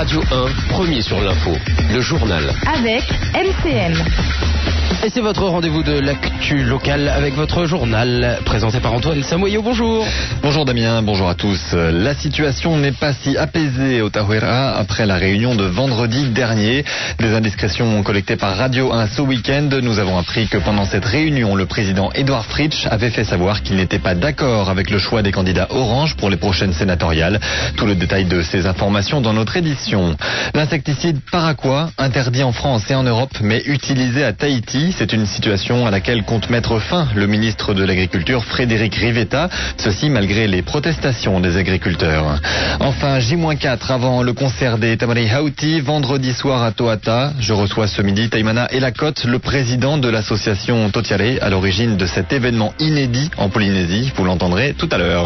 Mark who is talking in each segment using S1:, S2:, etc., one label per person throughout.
S1: Radio 1, premier sur l'info, le journal.
S2: Avec MCM.
S3: Et c'est votre rendez-vous de l'actu locale avec votre journal, présenté par Antoine Samoyo. Bonjour.
S4: Bonjour Damien, bonjour à tous. La situation n'est pas si apaisée au Tahuera après la réunion de vendredi dernier. Des indiscrétions collectées par Radio 1 ce week-end. Nous avons appris que pendant cette réunion, le président Edouard Fritsch avait fait savoir qu'il n'était pas d'accord avec le choix des candidats Orange pour les prochaines sénatoriales. Tout le détail de ces informations dans notre édition. L'insecticide Paraquat, interdit en France et en Europe, mais utilisé à Tahiti. C'est une situation à laquelle compte mettre fin le ministre de l'Agriculture Frédéric Rivetta, ceci malgré les protestations des agriculteurs. Enfin, J-4 avant le concert des Tamari Hauti, vendredi soir à Toata. Je reçois ce midi Taimana Elacotte, le président de l'association Totiare, à l'origine de cet événement inédit en Polynésie. Vous l'entendrez tout à l'heure.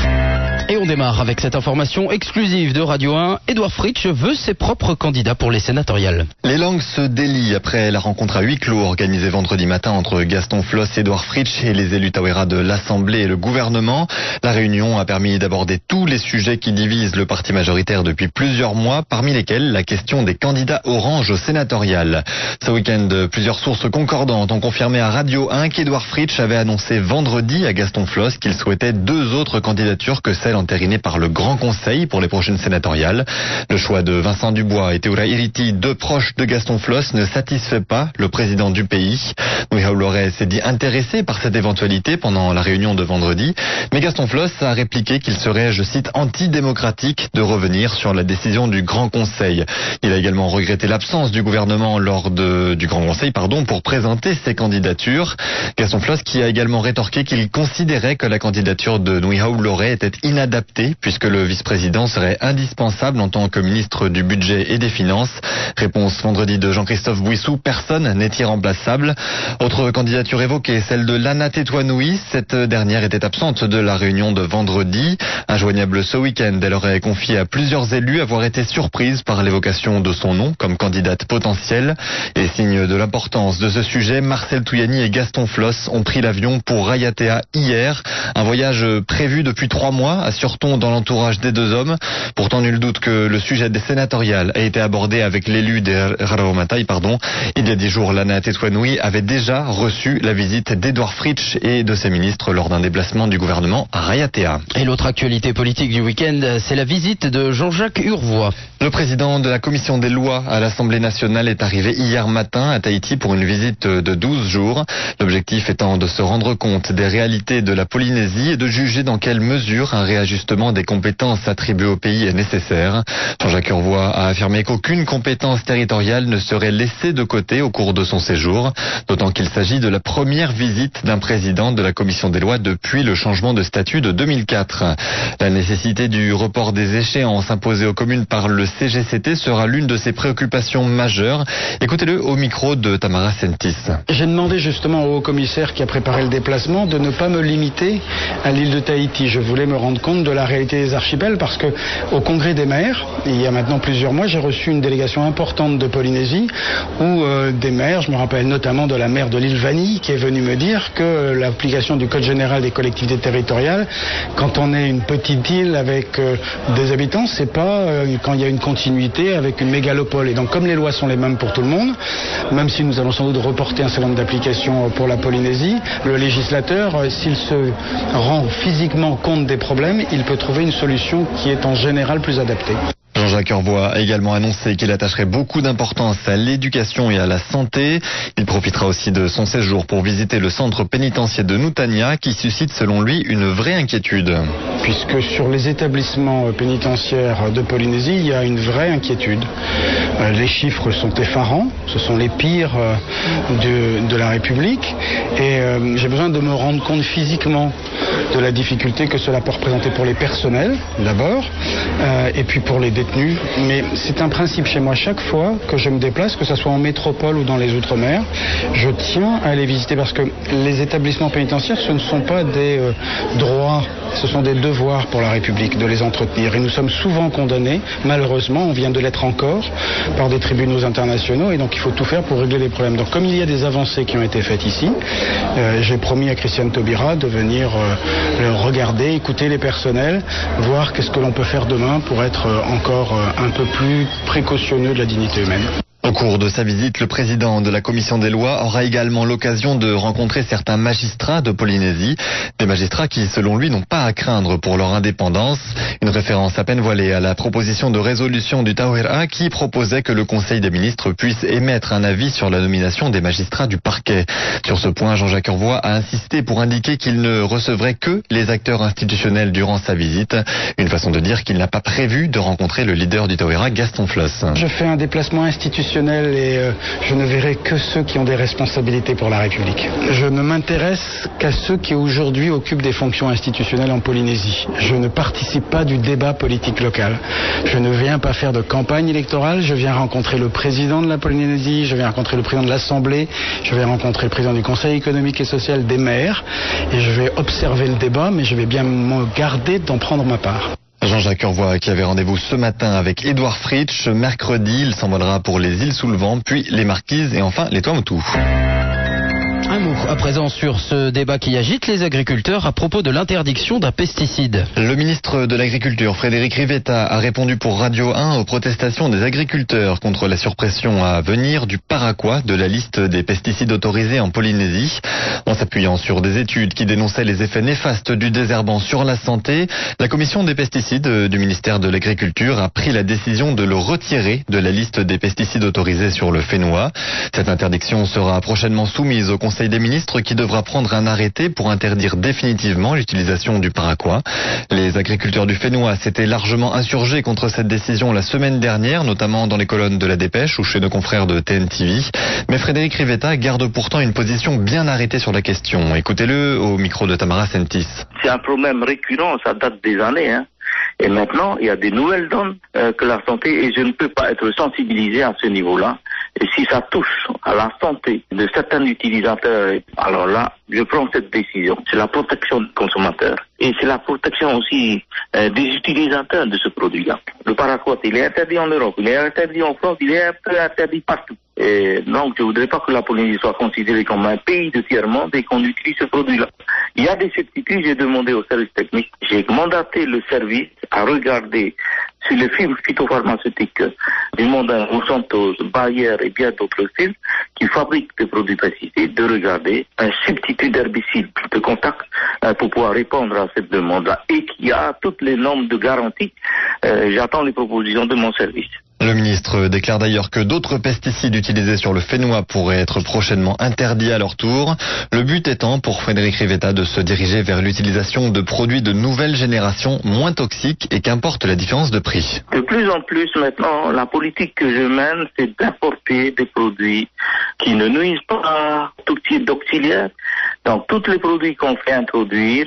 S3: Et on démarre avec cette information exclusive de Radio 1. Edouard Fritsch veut ses propres candidats pour les sénatoriales.
S4: Les langues se délient après la rencontre à huis clos organisée vendredi matin entre Gaston Floss, Edouard Fritsch et les élus Tahuera de l'Assemblée et le gouvernement. La réunion a permis d'aborder tous les sujets qui divisent le parti majoritaire depuis plusieurs mois, parmi lesquels la question des candidats Orange au sénatorial. Ce week-end, plusieurs sources concordantes ont confirmé à Radio 1 qu'Edouard Fritsch avait annoncé vendredi à Gaston Floss qu'il souhaitait deux autres candidatures que celle entériné par le Grand Conseil pour les prochaines sénatoriales. Le choix de Vincent Dubois et Teura Iriti, deux proches de Gaston Floss, ne satisfait pas le président du pays. Nuihau Loré s'est dit intéressé par cette éventualité pendant la réunion de vendredi, mais Gaston Floss a répliqué qu'il serait, je cite, antidémocratique de revenir sur la décision du Grand Conseil. Il a également regretté l'absence du gouvernement lors du Grand Conseil, pour présenter ses candidatures. Gaston Floss qui a également rétorqué qu'il considérait que la candidature de Nuihau Loré était inadapté puisque le vice-président serait indispensable en tant que ministre du Budget et des Finances. Réponse vendredi de Jean-Christophe Bouissou, personne n'est irremplaçable. Autre candidature évoquée, celle de Lana Tetuanui. Cette dernière était absente de la réunion de vendredi. Injoignable ce week-end, elle aurait confié à plusieurs élus avoir été surprise par l'évocation de son nom comme candidate potentielle. Et signe de l'importance de ce sujet, Marcel Touyani et Gaston Floss ont pris l'avion pour Raiatea hier. Un voyage prévu depuis 3 mois, assure-t-on dans l'entourage des deux hommes. Pourtant, nul doute que le sujet des sénatoriales a été abordé avec l'élu des Raromatai, Il y a 10 jours, Lana Tetuanui avait déjà reçu la visite d'Edouard Fritsch et de ses ministres lors d'un déplacement du gouvernement à Raiatea.
S3: Et l'autre actualité politique du week-end, c'est la visite de Jean-Jacques Urvoas.
S4: Le président de la commission des lois à l'Assemblée nationale est arrivé hier matin à Tahiti pour une visite de 12 jours. L'objectif étant de se rendre compte des réalités de la Polynésie et de juger dans quelle mesure un réajustement des compétences attribuées au pays est nécessaire. Jean-Jacques Urvoas a affirmé qu'aucune compétence territoriale ne serait laissée de côté au cours de son séjour, d'autant qu'il s'agit de la première visite d'un président de la commission des lois depuis le changement de statut de 2004. La nécessité du report des échéances imposées aux communes par le CGCT sera l'une de ses préoccupations majeures. Écoutez-le au micro de Tamara Sentis.
S5: J'ai demandé justement au haut-commissaire qui a préparé le déplacement de ne pas me limiter à l'île de Tahiti. Je voulais me rendre compte de la réalité des archipels parce que au congrès des maires, il y a maintenant plusieurs mois, j'ai reçu une délégation importante de Polynésie où des maires, je me rappelle notamment de la maire de l'île Vanille qui est venue me dire que l'application du Code général des collectivités territoriales, quand on est une petite île avec des habitants, c'est pas quand il y a une continuité avec une mégalopole. Et donc comme les lois sont les mêmes pour tout le monde, même si nous allons sans doute reporter un certain nombre d'applications pour la Polynésie, le législateur, s'il se rend physiquement compte des problèmes, il peut trouver une solution qui est en général plus adaptée.
S4: Jean-Jacques Urvoas a également annoncé qu'il attacherait beaucoup d'importance à l'éducation et à la santé. Il profitera aussi de son séjour pour visiter le centre pénitentiaire de Nutania qui suscite selon lui une vraie inquiétude.
S5: Puisque sur les établissements pénitentiaires de Polynésie, il y a une vraie inquiétude. Les chiffres sont effarants, ce sont les pires de la République et j'ai besoin de me rendre compte physiquement de la difficulté que cela peut représenter pour les personnels d'abord et puis pour les détenus. Mais c'est un principe chez moi, chaque fois que je me déplace, que ce soit en métropole ou dans les Outre-mer, je tiens à les visiter parce que les établissements pénitentiaires, ce ne sont pas des droits, ce sont des devoirs pour la République de les entretenir. Et nous sommes souvent condamnés, malheureusement, on vient de l'être encore, par des tribunaux internationaux et donc il faut tout faire pour régler les problèmes. Donc comme il y a des avancées qui ont été faites ici, j'ai promis à Christiane Taubira de venir regarder, écouter les personnels, voir qu'est-ce que l'on peut faire demain pour être encore un peu plus précautionneux de la dignité humaine.
S4: Au cours de sa visite, le président de la commission des lois aura également l'occasion de rencontrer certains magistrats de Polynésie. Des magistrats qui, selon lui, n'ont pas à craindre pour leur indépendance. Une référence à peine voilée à la proposition de résolution du Tauhera qui proposait que le Conseil des ministres puisse émettre un avis sur la nomination des magistrats du parquet. Sur ce point, Jean-Jacques Urvoas a insisté pour indiquer qu'il ne recevrait que les acteurs institutionnels durant sa visite. Une façon de dire qu'il n'a pas prévu de rencontrer le leader du Tauhera, Gaston Floss.
S5: Je fais un déplacement institutionnel et je ne verrai que ceux qui ont des responsabilités pour la République. Je ne m'intéresse qu'à ceux qui aujourd'hui occupent des fonctions institutionnelles en Polynésie. Je ne participe pas du débat politique local. Je ne viens pas faire de campagne électorale, je viens rencontrer le président de la Polynésie, je viens rencontrer le président de l'Assemblée, je vais rencontrer le président du Conseil économique et social, des maires, et je vais observer le débat, mais je vais bien me garder d'en prendre ma part.
S4: Jean-Jacques Urvoas qui avait rendez-vous ce matin avec Édouard Fritsch. Mercredi, il s'envolera pour les îles sous le vent, puis les Marquises et enfin les Tuamotu.
S3: Un mot à présent sur ce débat qui agite les agriculteurs à propos de l'interdiction d'un pesticide.
S4: Le ministre de l'Agriculture, Frédéric Rivetta, a répondu pour Radio 1 aux protestations des agriculteurs contre la suppression à venir du paraquat de la liste des pesticides autorisés en Polynésie. En s'appuyant sur des études qui dénonçaient les effets néfastes du désherbant sur la santé, la commission des pesticides du ministère de l'Agriculture a pris la décision de le retirer de la liste des pesticides autorisés sur le Fénois. Cette interdiction sera prochainement soumise au Conseil des ministres qui devra prendre un arrêté pour interdire définitivement l'utilisation du paraquat. Les agriculteurs du Fénois s'étaient largement insurgés contre cette décision la semaine dernière, notamment dans les colonnes de La Dépêche ou chez nos confrères de TNTV. Mais Frédéric Rivetta garde pourtant une position bien arrêtée sur la question. Écoutez-le au micro de Tamara Sentis.
S6: C'est un problème récurrent, ça date des années. Et maintenant, il y a des nouvelles donnes que la santé, et je ne peux pas être sensibilisé à ce niveau-là. Et si ça touche à la santé de certains utilisateurs, alors là, je prends cette décision. C'est la protection du consommateur. Et c'est la protection aussi des utilisateurs de ce produit-là. Le paraquat, il est interdit en Europe, il est interdit en France, il est un peu interdit partout. Et donc, je ne voudrais pas que la Polynésie soit considérée comme un pays de tiers-monde et qu'on utilise ce produit-là. Il y a des certitudes, j'ai demandé au service technique, j'ai mandaté le service à regarder sur les firmes phytopharmaceutiques du Mondain, Monsanto, Bayer et bien d'autres firmes qui fabriquent des produits pesticides, de regarder un substitut d'herbicide de contact pour pouvoir répondre à cette demande-là et qui a toutes les normes de garantie. J'attends les propositions de mon service.
S4: Le ministre déclare d'ailleurs que d'autres pesticides utilisés sur le Fénois pourraient être prochainement interdits à leur tour. Le but étant pour Frédéric Rivetta de se diriger vers l'utilisation de produits de nouvelle génération moins toxiques et qu'importe la différence de prix.
S6: De plus en plus maintenant, la politique que je mène, c'est d'importer des produits qui ne nuisent pas à tout type d'auxiliaire. Donc, tous les produits qu'on fait introduire,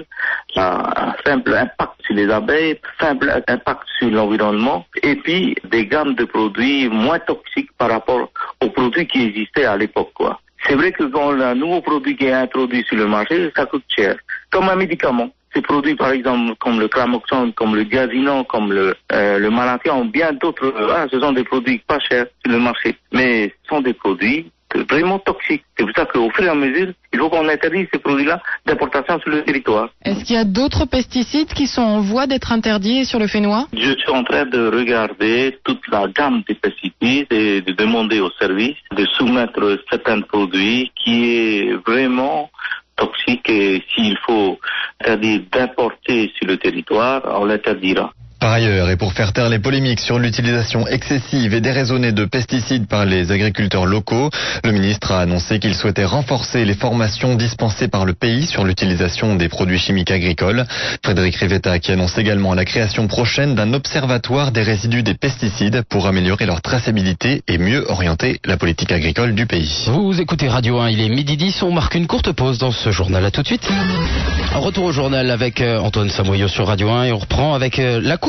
S6: un simple impact sur les abeilles, simple impact sur l'environnement, et puis des gammes de produits moins toxiques par rapport aux produits qui existaient à l'époque, quoi. C'est vrai que quand un nouveau produit qui est introduit sur le marché, ça coûte cher. Comme un médicament. Ces produits, par exemple, comme le Cramoxone, comme le Diazinon, comme le Malathion, bien d'autres, ce sont des produits pas chers sur le marché. Mais ce sont des produits vraiment toxiques. C'est pour ça qu'au fur et à mesure, il faut qu'on interdise ces produits-là d'importation sur le territoire.
S2: Est-ce qu'il y a d'autres pesticides qui sont en voie d'être interdits sur le Fénois?
S6: Je suis en train de regarder toute la gamme des pesticides et de demander au service de soumettre certains produits qui est vraiment toxique et s'il faut interdire d'importer sur le territoire, on l'interdira.
S4: Par ailleurs, et pour faire taire les polémiques sur l'utilisation excessive et déraisonnée de pesticides par les agriculteurs locaux, le ministre a annoncé qu'il souhaitait renforcer les formations dispensées par le pays sur l'utilisation des produits chimiques agricoles. Frédéric Rivetta qui annonce également la création prochaine d'un observatoire des résidus des pesticides pour améliorer leur traçabilité et mieux orienter la politique agricole du pays.
S3: Vous écoutez Radio 1, il est midi 10, on marque une courte pause dans ce journal. À tout de suite. Retour au journal avec Antoine Samoyo sur Radio 1 et on reprend avec la course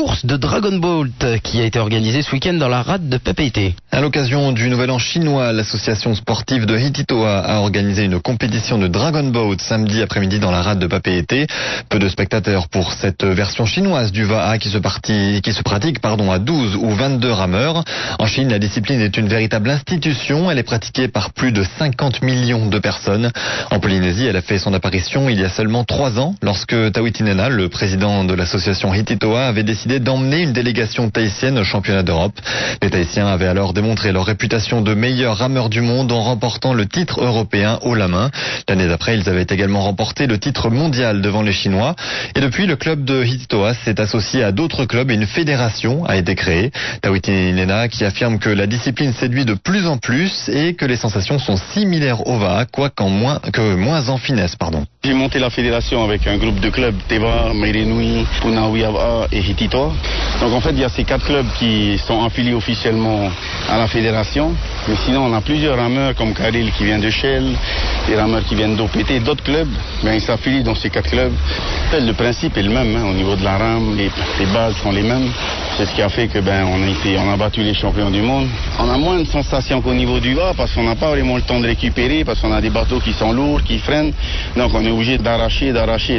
S3: course de Dragon Boat qui a été organisée ce week-end dans la rade de Papeete.
S4: À l'occasion du Nouvel An chinois, l'association sportive de Hititoa a organisé une compétition de Dragon Boat samedi après-midi dans la rade de Papeete. Peu de spectateurs pour cette version chinoise du Va'a qui se pratique à 12 ou 22 rameurs. En Chine, la discipline est une véritable institution. Elle est pratiquée par plus de 50 millions de personnes. En Polynésie, elle a fait son apparition il y a seulement 3 ans lorsque Tawiti Nena, le président de l'association Hititoa, avait décidé d'emmener une délégation tahitienne au championnat d'Europe. Les Tahitiens avaient alors démontré leur réputation de meilleurs rameurs du monde en remportant le titre européen haut la main. L'année d'après, ils avaient également remporté le titre mondial devant les Chinois. Et depuis, le club de Hititoa s'est associé à d'autres clubs et une fédération a été créée. Tawiti Nena qui affirme que la discipline séduit de plus en plus et que les sensations sont similaires au Va'a, quoique moins en finesse.
S7: J'ai monté la fédération avec un groupe de clubs, Teva, Mairenui, Punawi Va'a et Hititoa. Donc en fait, il y a ces 4 clubs qui sont affiliés officiellement à la fédération. Mais sinon, on a plusieurs rameurs comme Karil qui vient de Shell, des rameurs qui viennent d'OPT, d'autres clubs. Mais ils s'affilient dans ces 4 clubs. Le principe est le même, au niveau de la rame, les bases sont les mêmes. C'est ce qui a fait que on a battu les champions du monde. On a moins de sensations qu'au niveau du Va'a parce qu'on n'a pas vraiment le temps de récupérer, parce qu'on a des bateaux qui sont lourds, qui freinent. Donc on est obligé d'arracher.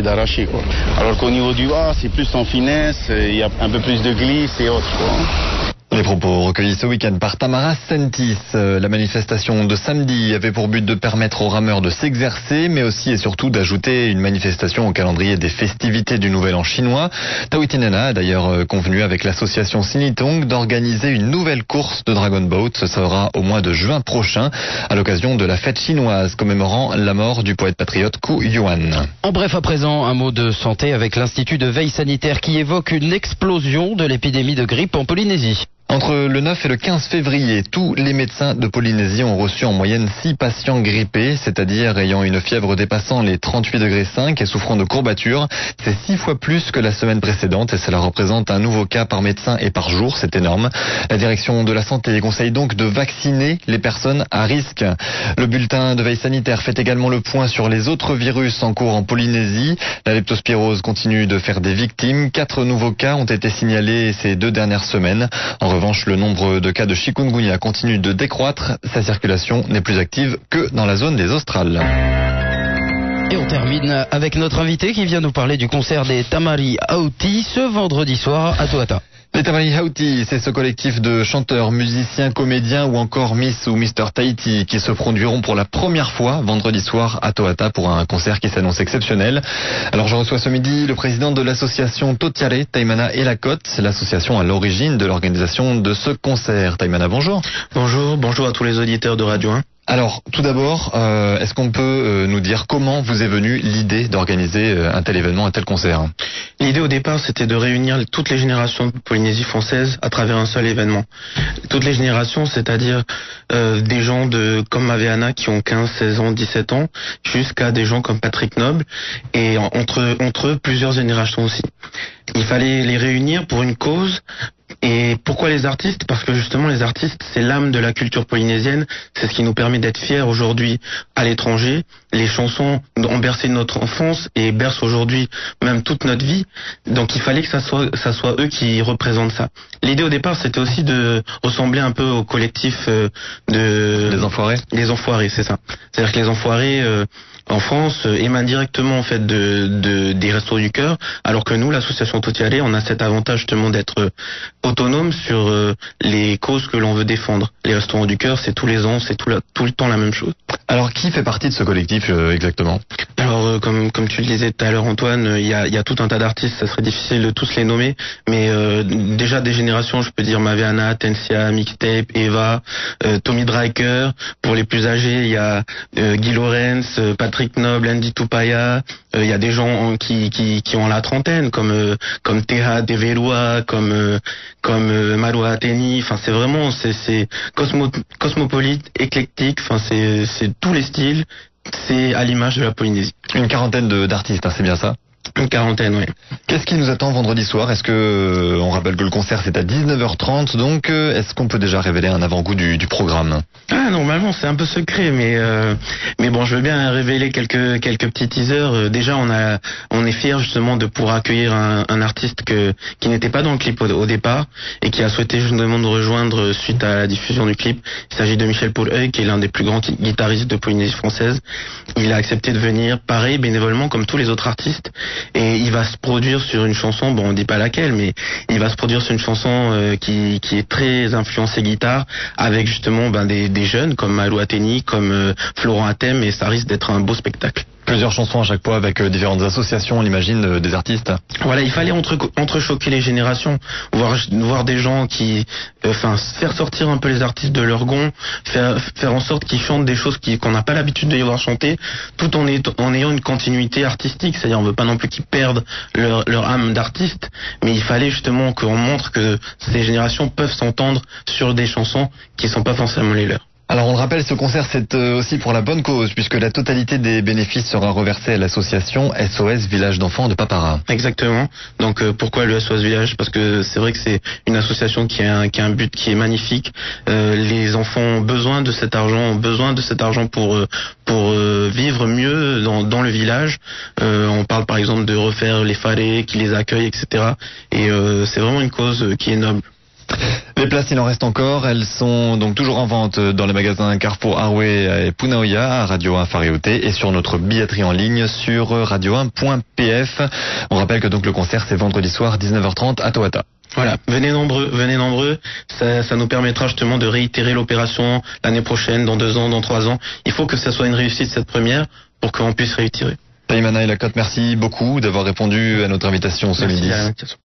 S7: Alors qu'au niveau du Va'a, c'est plus en finesse, il y a un peu plus de glisse et autres.
S4: Les propos recueillis ce week-end par Tamara Sentis. La manifestation de samedi avait pour but de permettre aux rameurs de s'exercer, mais aussi et surtout d'ajouter une manifestation au calendrier des festivités du Nouvel An chinois. Tawiti Nena a d'ailleurs convenu avec l'association Sinitong d'organiser une nouvelle course de Dragon Boat. Ce sera au mois de juin prochain, à l'occasion de la fête chinoise commémorant la mort du poète patriote Ku Yuan.
S3: En bref, à présent, un mot de santé avec l'Institut de veille sanitaire qui évoque une explosion de l'épidémie de grippe en Polynésie.
S4: Entre le 9 et le 15 février, tous les médecins de Polynésie ont reçu en moyenne 6 patients grippés, c'est-à-dire ayant une fièvre dépassant les 38,5 degrés et souffrant de courbatures. C'est 6 fois plus que la semaine précédente et cela représente un nouveau cas par médecin et par jour, c'est énorme. La direction de la santé conseille donc de vacciner les personnes à risque. Le bulletin de veille sanitaire fait également le point sur les autres virus en cours en Polynésie. La leptospirose continue de faire des victimes. 4 nouveaux cas ont été signalés ces 2 dernières semaines. En revanche, le nombre de cas de chikungunya continue de décroître. Sa circulation n'est plus active que dans la zone des Australes.
S3: Et on termine avec notre invité qui vient nous parler du concert des Tamari Hauti ce vendredi soir à Toata.
S4: Les Tamari Hauti, c'est ce collectif de chanteurs, musiciens, comédiens ou encore Miss ou Mr Tahiti qui se produiront pour la première fois vendredi soir à Toata pour un concert qui s'annonce exceptionnel. Alors je reçois ce midi le président de l'association Totiare, Taimana et Lacote. C'est l'association à l'origine de l'organisation de ce concert. Taimana, bonjour.
S8: Bonjour à tous les auditeurs de Radio 1.
S4: Alors, tout d'abord, est-ce qu'on peut nous dire comment vous est venue l'idée d'organiser un tel événement, un tel concert?
S8: L'idée au départ, c'était de réunir toutes les générations de Polynésie française à travers un seul événement. Toutes les générations, c'est-à-dire des gens comme Maveana qui ont 15, 16 ans, 17 ans, jusqu'à des gens comme Patrick Noble, et entre eux, plusieurs générations aussi. Il fallait les réunir pour une cause. Et pourquoi les artistes? Parce que justement les artistes, c'est l'âme de la culture polynésienne, c'est ce qui nous permet d'être fiers aujourd'hui à l'étranger. Les chansons ont bercé notre enfance et bercent aujourd'hui même toute notre vie. Donc il fallait que ça soit eux qui représentent ça. L'idée au départ, c'était aussi de ressembler un peu au collectif
S4: Les Enfoirés.
S8: Les Enfoirés, c'est ça. C'est-à-dire que les Enfoirés en France émanent directement en fait des Restos du Cœur, alors que nous, l'association Totiare, on a cet avantage justement d'être autonome sur les causes que l'on veut défendre. Les Restaurants du Cœur, c'est tous les ans, c'est tout le temps la même chose.
S4: Alors qui fait partie de ce collectif exactement?
S8: Alors comme tu le disais tout à l'heure Antoine, il y a tout un tas d'artistes, ça serait difficile de tous les nommer, mais déjà des générations, je peux dire Maveana, Tensia, Mixtape, Eva, Tommy Driker. Pour les plus âgés, il y a Guy Lorenz, Patrick Noble, Andy Tupaya. Il y a des gens qui ont la trentaine, comme Teha Deverua, comme Marua Ateni. Enfin, c'est vraiment c'est cosmopolite, éclectique. Enfin, c'est tous les styles. C'est à l'image de la Polynésie.
S4: Une quarantaine d'artistes, hein, c'est bien ça?
S8: Une quarantaine, oui.
S4: Qu'est-ce qui nous attend vendredi soir? Est-ce que, on rappelle que le concert c'est à 19h30, donc est-ce qu'on peut déjà révéler un avant-goût du programme?
S8: Ah, normalement c'est un peu secret, mais bon, je veux bien révéler quelques petits teasers. Déjà, on est fiers justement de pouvoir accueillir un artiste qui n'était pas dans le clip au départ et qui a souhaité justement nous rejoindre suite à la diffusion du clip. Il s'agit de Michel Paul-Heuil, qui est l'un des plus grands guitaristes de Polynésie française. Il a accepté de venir, pareil, bénévolement comme tous les autres artistes. Et il va se produire sur une chanson, bon on dit pas laquelle, mais il va se produire sur une chanson qui est très influencée guitare, avec justement des jeunes comme Malou Ateni, comme Florent Athème, et ça risque d'être un beau spectacle.
S4: Plusieurs chansons à chaque fois avec différentes associations, on imagine, des artistes.
S8: Voilà, il fallait entrechoquer les générations, voir des gens qui, faire sortir un peu les artistes de leur gond, faire en sorte qu'ils chantent des choses qu'on n'a pas l'habitude de les voir chanter, tout en ayant une continuité artistique. C'est-à-dire, on veut pas non plus qu'ils perdent leur âme d'artiste, mais il fallait justement qu'on montre que ces générations peuvent s'entendre sur des chansons qui sont pas forcément les leurs.
S4: Alors on le rappelle, ce concert c'est aussi pour la bonne cause, puisque la totalité des bénéfices sera reversée à l'association SOS Village d'enfants de Papara.
S8: Exactement. Donc pourquoi le SOS Village? Parce que c'est vrai que c'est une association qui a un but qui est magnifique. Les enfants ont besoin de cet argent, pour vivre mieux dans le village. On parle par exemple de refaire les farés qui les accueillent, etc. Et c'est vraiment une cause qui est noble.
S4: Les places, il en reste encore. Elles sont donc toujours en vente dans les magasins Carrefour, Arway et Punaoya, à Radio 1 Whare et sur notre billetterie en ligne sur radio1.pf. On rappelle que donc le concert c'est vendredi soir 19h30 à Toata.
S8: Voilà, venez nombreux. Ça nous permettra justement de réitérer l'opération l'année prochaine, dans 2 ans, dans 3 ans. Il faut que ça soit une réussite cette première pour qu'on puisse réitérer.
S4: Taïmana et Lacotte, merci beaucoup d'avoir répondu à notre invitation ce midi.